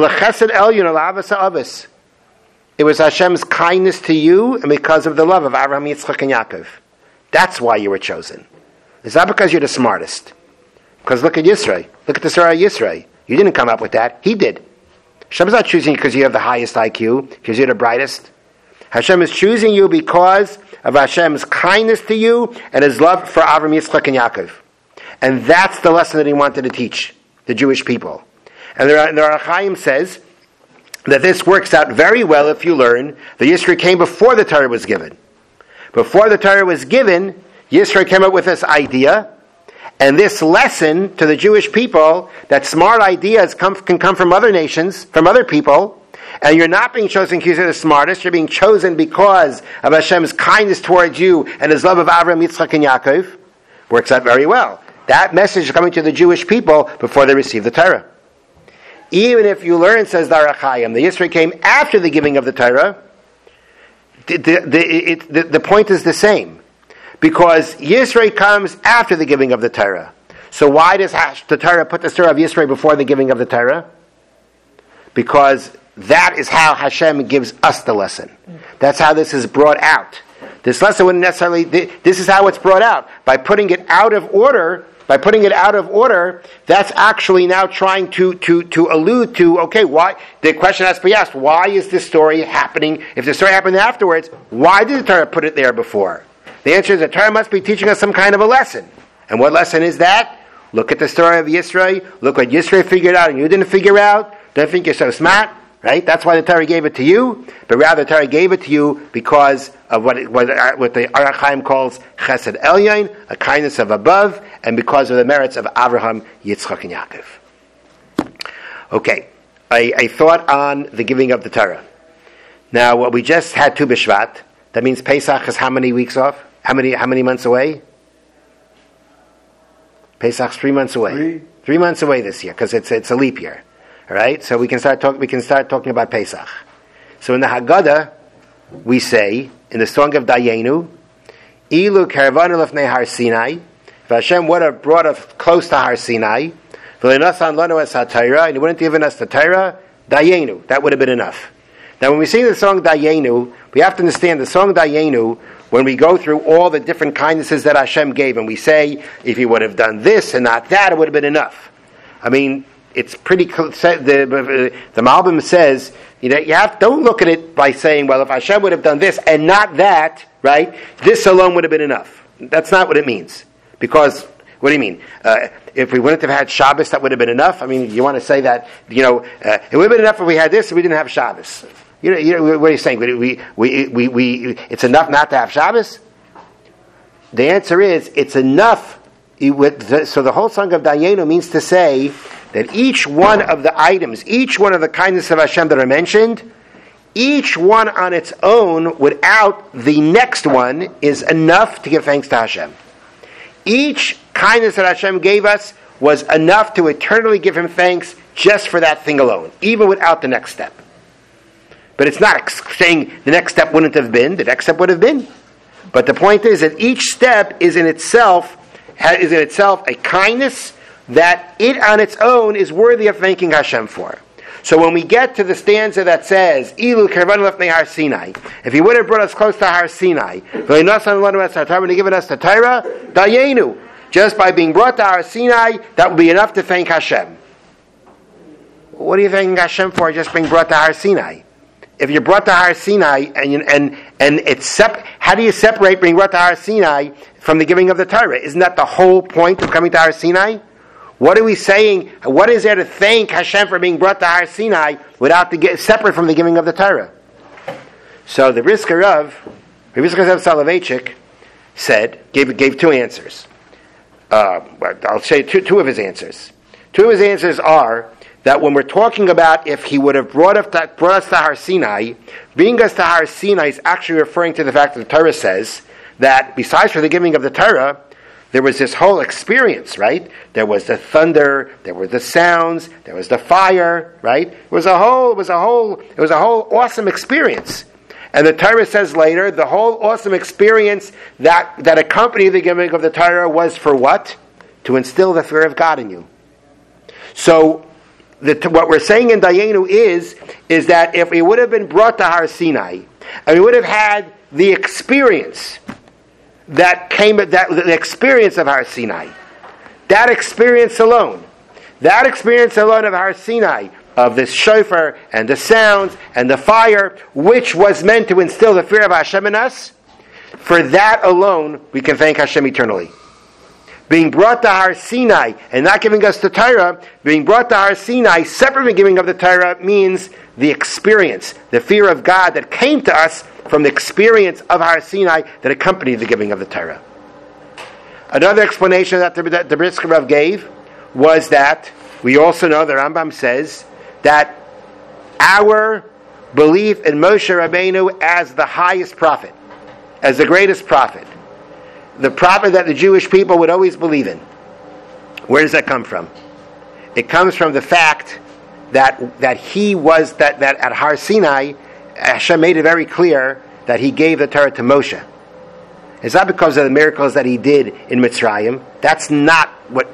it was Hashem's kindness to you, and because of the love of Abraham, Yitzchak, and Yaakov. That's why you were chosen. It's not because you're the smartest. Because look at Yisro. Look at the Surah Yisro. You didn't come up with that. He did. Hashem's not choosing you because you have the highest IQ, because you're the brightest. Hashem is choosing you because of Hashem's kindness to you and His love for Avraham, Yitzchak, and Yaakov. And that's the lesson that He wanted to teach the Jewish people. And the Aruch HaYim says that this works out very well if you learn that Yisro came before the Torah was given. Before the Torah was given, Yisro came up with this idea, and this lesson to the Jewish people that smart ideas can come from other nations, from other people, and you're not being chosen because you're the smartest, you're being chosen because of Hashem's kindness towards you and His love of Avraham, Yitzchak, and Yaakov, works out very well. That message is coming to the Jewish people before they receive the Torah. Even if you learn, says the Aruch HaYim, the Yisro came after the giving of the Torah, the point is the same. Because Yisro comes after the giving of the Torah. So why does the Torah put the story of Yisro before the giving of the Torah? Because that is how Hashem gives us the lesson. That's how this is brought out. This lesson wouldn't necessarily, this is how it's brought out. By putting it out of order, that's actually now trying to allude to, okay, why, the question has to be asked, why is this story happening? If the story happened afterwards, why did the Torah put it there before? The answer is the Torah must be teaching us some kind of a lesson. And what lesson is that? Look at the story of Yisro. Look what Yisro figured out and you didn't figure out. Don't think you're so smart. Right? That's why the Torah gave it to you, but rather the Torah gave it to you because of what the Arach Chaim calls Chesed Elyon, a kindness of above, and because of the merits of Avraham, Yitzchak, and Yaakov. Okay, a thought on the giving of the Torah. Now, what we just had Tu B'Shvat, that means Pesach is how many weeks off? How many months away? Pesach's 3 months away. 3 months away this year because it's a leap year. All right, so we can start talking about Pesach. So in the Haggadah, we say in the song of Dayenu, "Ilu karavanu lefnei Har Sinai." If Hashem would have brought us close to Har Sinai, v'leinasan lanu es haTorah, and He wouldn't have given us the Torah, Dayenu, that would have been enough. Now, when we sing the song Dayenu, we have to understand the song Dayenu. When we go through all the different kindnesses that Hashem gave, and we say, if He would have done this and not that, it would have been enough. I mean, it's pretty. The Malbim says, don't look at it by saying, well, if Hashem would have done this and not that, right? This alone would have been enough. That's not what it means. Because what do you mean? If we wouldn't have had Shabbos, that would have been enough. I mean, you want to say that it would have been enough if we had this and we didn't have Shabbos. What are you saying? It's enough not to have Shabbos? The answer is it's enough. So the whole song of Dayenu means to say that each one of the items, each one of the kindness of Hashem that are mentioned, each one on its own, without the next one, is enough to give thanks to Hashem. Each kindness that Hashem gave us was enough to eternally give Him thanks just for that thing alone, even without the next step. But it's not saying the next step wouldn't have been, the next step would have been. But the point is that each step is in itself a kindness that it on its own is worthy of thanking Hashem for. So when we get to the stanza that says, Ilu karvanu lefnei Har Sinai, if He would have brought us close to Har Sinai, v'leinasan lanu es haTorah, when He given us the Torah, Dayenu, just by being brought to Har Sinai, that would be enough to thank Hashem. What are you thanking Hashem for just being brought to Har Sinai? If you're brought to Har Sinai and it's how do you separate being brought to Har Sinai from the giving of the Torah? Isn't that the whole point of coming to Har Sinai? What are we saying? What is there to thank Hashem for being brought to Har Sinai without separate from the giving of the Torah? So the Brisker Rav Soloveitchik gave two answers. I'll say two of his answers. Two of his answers are that when we're talking about if He would have brought us to Har Sinai, bringing us to Har Sinai is actually referring to the fact that the Torah says that besides for the giving of the Torah, there was this whole experience, right? There was the thunder, there were the sounds, there was the fire, right? It was a whole awesome experience. And the Torah says later, the whole awesome experience that accompanied the giving of the Torah was for what? To instill the fear of God in you. So what we're saying in Dayenu is that if we would have been brought to Har Sinai, and we would have had the experience the experience of Har Sinai, that experience alone of Har Sinai, of this shofar and the sounds and the fire, which was meant to instill the fear of Hashem in us, for that alone we can thank Hashem eternally. Being brought to Har Sinai and not giving us the Torah, being brought to Har Sinai separate from giving of the Torah means the experience, the fear of God that came to us from the experience of Har Sinai that accompanied the giving of the Torah. Another explanation that the Brisker Rav gave was that we also know the Rambam says that our belief in Moshe Rabbeinu as the highest prophet, as the greatest prophet, the prophet that the Jewish people would always believe in. Where does that come from? It comes from the fact that he was that at Har Sinai, Hashem made it very clear that He gave the Torah to Moshe. It's not because of the miracles that he did in Mitzrayim. That's not what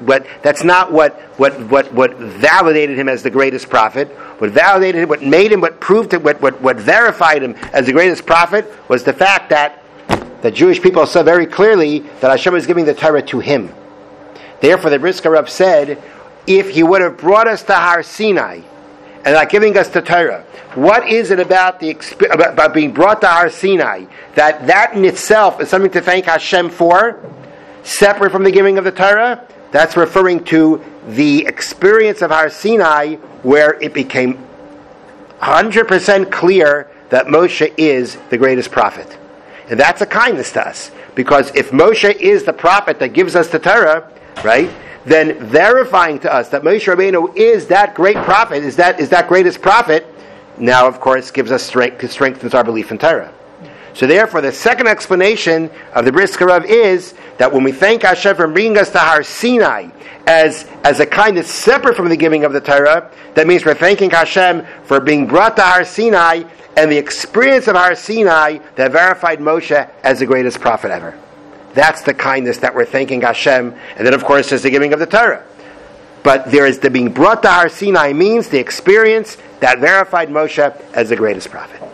validated him as the greatest prophet. What validated him, what made him, what proved him, what verified him as the greatest prophet was the fact that the Jewish people saw very clearly that Hashem was giving the Torah to him. Therefore, the Brisker Rav said, if he would have brought us to Har Sinai and not giving us the Torah, what is it about about being brought to Har Sinai that in itself is something to thank Hashem for, separate from the giving of the Torah? That's referring to the experience of Har Sinai, where it became 100% clear that Moshe is the greatest prophet. And that's a kindness to us, because if Moshe is the prophet that gives us the Torah, right, then verifying to us that Moshe Rabbeinu is that great prophet, is that greatest prophet, now of course gives us strength, strengthens our belief in Torah. So therefore, the second explanation of the Brisker Rav is that when we thank Hashem for bringing us to Har Sinai as a kindness separate from the giving of the Torah, that means we're thanking Hashem for being brought to Har Sinai and the experience of Har Sinai that verified Moshe as the greatest prophet ever. That's the kindness that we're thanking Hashem, and then of course there's the giving of the Torah. But there is the being brought to Har Sinai means the experience that verified Moshe as the greatest prophet.